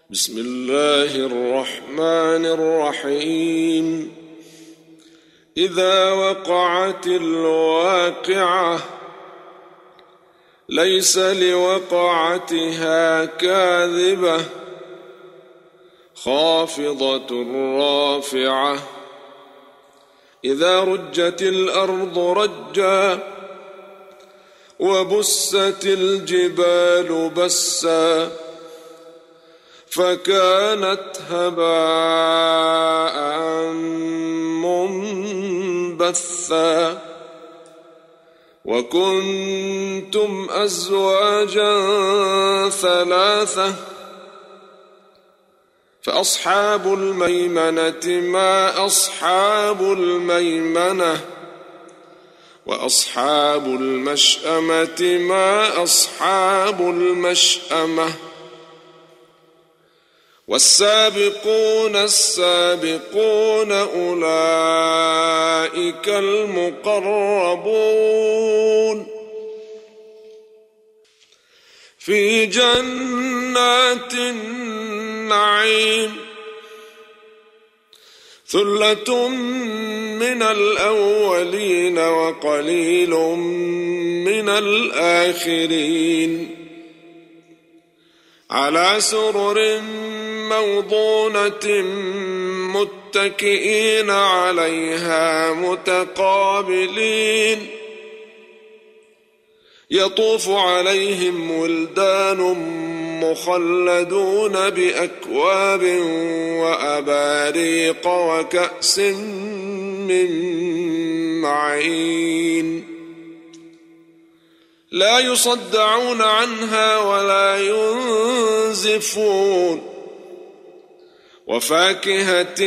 بسم الله الرحمن الرحيم. إذا وقعت الواقعة ليس لوقعتها كاذبة خافضة رافعة إذا رجت الأرض رجا وبست الجبال بسا فكانت هباء منبثا وكنتم أزواجا ثلاثة فأصحاب الميمنة ما أصحاب الميمنة وأصحاب المشأمة ما أصحاب المشأمة والسابقون السابقون أولئك المقربون في جنات النعيم ثلة من الأولين وقليل من الآخرين على سرر موضونة متكئين عليها متقابلين يطوف عليهم ولدان مخلدون بأكواب وأباريق وكأس من معين لا يصدعون عنها ولا ينزفون وفاكهة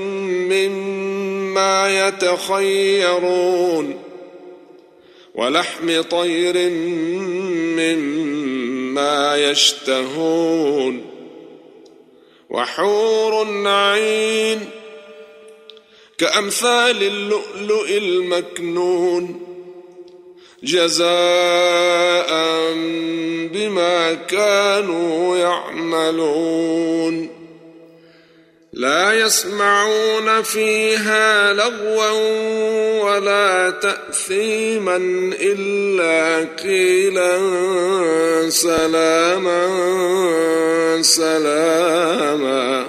مما يتخيرون ولحم طير مما يشتهون وحور عين كأمثال اللؤلؤ المكنون جزاء بما كانوا يعملون لا يسمعون فيها لغوا ولا تأثيما إلا قيلا سلاما سلاما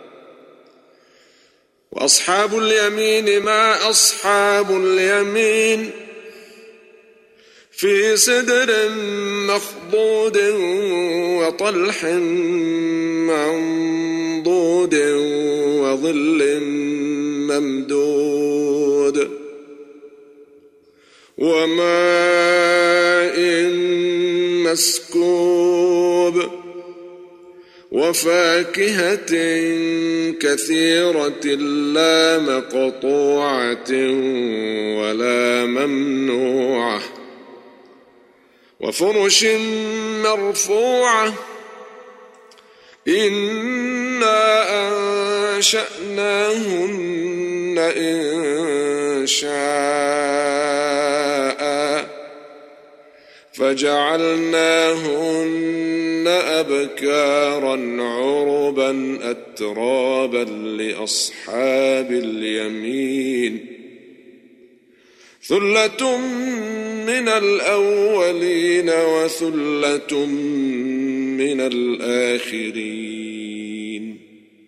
وأصحاب اليمين ما أصحاب اليمين في سدر مخضود وطلح منضود وظل ممدود وماء مسكوب وفاكهة كثيرة لا مقطوعة ولا ممنوعة وفرش مرفوعة إنا أنشأناهن إنشاء فجعلناهن أبكارا عربا أترابا لأصحاب اليمين ثلة من الأولين وثلة من الآخرين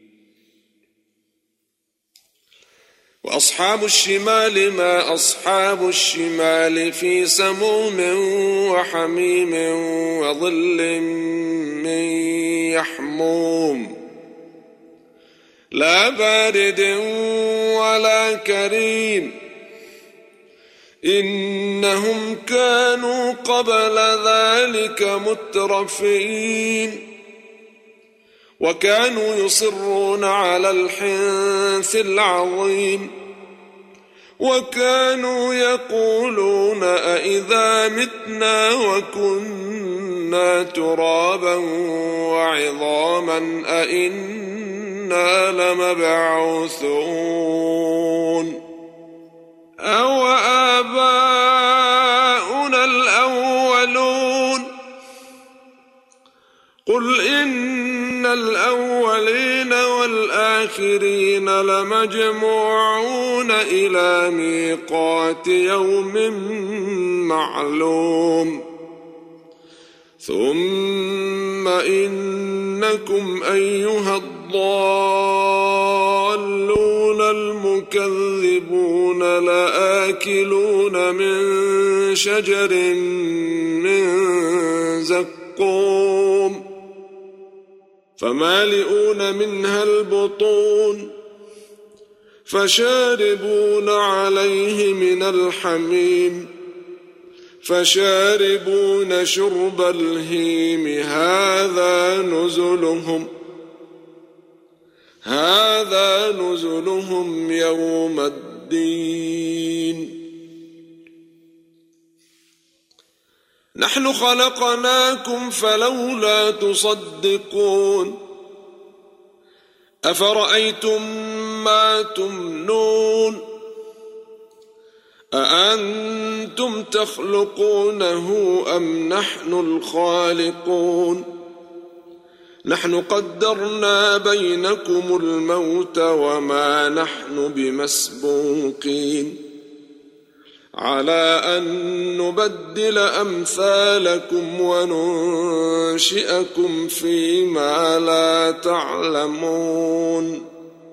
وأصحاب الشمال ما أصحاب الشمال في سموم وحميم وظل من يحموم لا بارد ولا كريم إنهم كانوا قبل ذلك مترفين وكانوا يصرون على الحنث العظيم وكانوا يقولون أئذا متنا وكنا ترابا وعظاما أئنا لمبعوثون أو آباؤنا الأولون قل إن الأولين والآخرين لمجموعون إلى ميقات يوم معلوم ثم إنكم أيها الضالون المكذبون لآكلون من شجر من زقوم فمالئون منها البطون فشاربون عليه من الحميم فشاربون شرب الهيم هذا نزلهم يوم الدين نحن خلقناكم فلولا تصدقون أفرأيتم ما تمنون أأنتم تخلقونه أم نحن الخالقون نحن قدرنا بينكم الموت وما نحن بمسبوقين على أن نبدل أمثالكم وننشئكم فيما لا تعلمون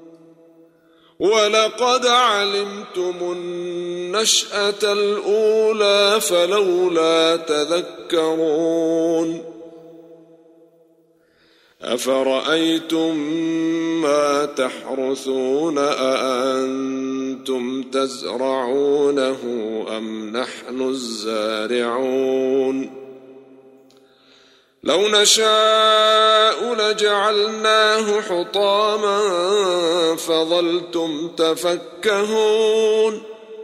ولقد علمتم النشأة الأولى فلولا تذكرون أفرأيتم ما تحرثون أأنتم تزرعونه أم نحن الزارعون لو نشاء لجعلناه حطاما فظلتم تفكهون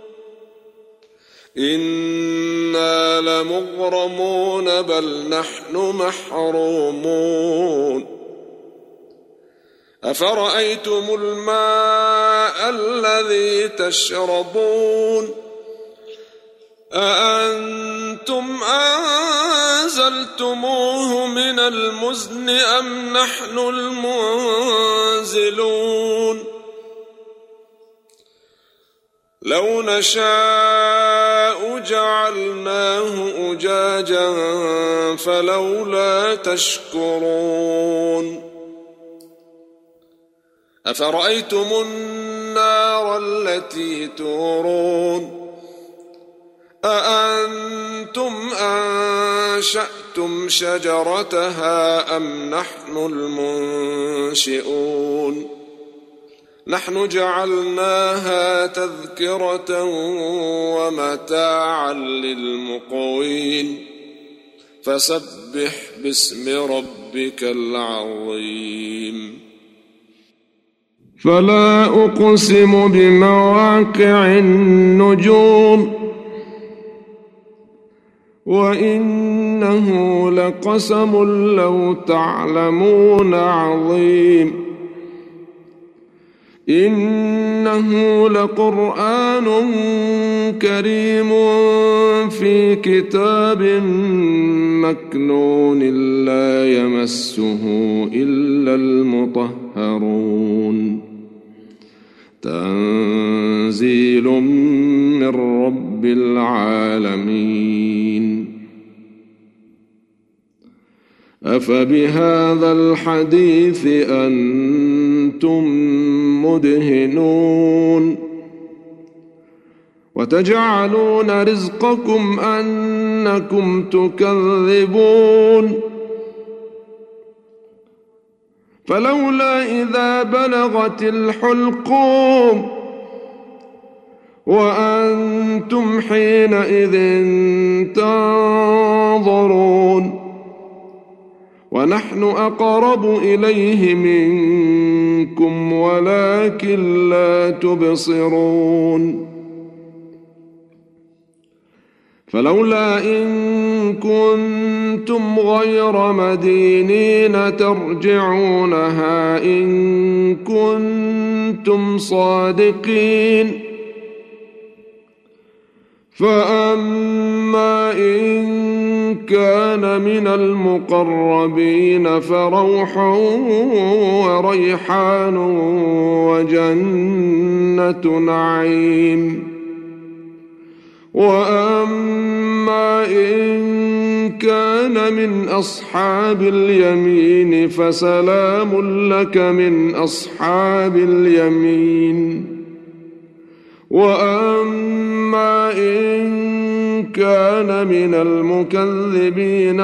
إنا لمغرمون بل نحن محرومون أفرأيتم الماء الذي تشربون أأنتم أنزلتموه من المزن أم نحن المنزلون لو نشاء جعلناه أجاجا فلولا تشكرون أفرأيتم النار التي تورون أأنتم أنشأتم شجرتها أم نحن المنشئون نحن جعلناها تذكرة ومتاعا للمقوين فسبح باسم ربك العظيم فلا أقسم بمواقع النجوم وإنه لقسم لو تعلمون عظيم إنه لقرآن كريم في كتاب مكنون لا يمسه إلا المطهرون تنزيل من رب العالمين أفبهذا الحديث أنتم مدهنون وتجعلون رزقكم أنكم تكذبون فلولا إذا بلغت الحلقوم وأنتم حينئذ تنظرون ونحن أقرب إليه منكم ولكن لا تبصرون فلولا إن كنتم غير مدينين ترجعونها إن كنتم صادقين فأما إن كان من المقربين فروح وريحان وجنة نعيم. وأما إن كان من أصحاب اليمين فسلام لك من أصحاب اليمين. وأما إن كان من المكذبين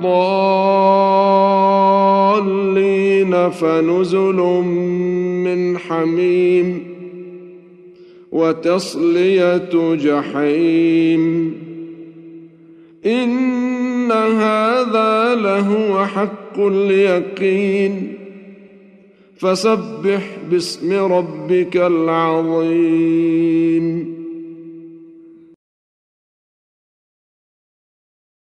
الضالين فنزل من حميم وتصلية جحيم. إن هذا لهو حق اليقين. فسبح باسم ربك العظيم.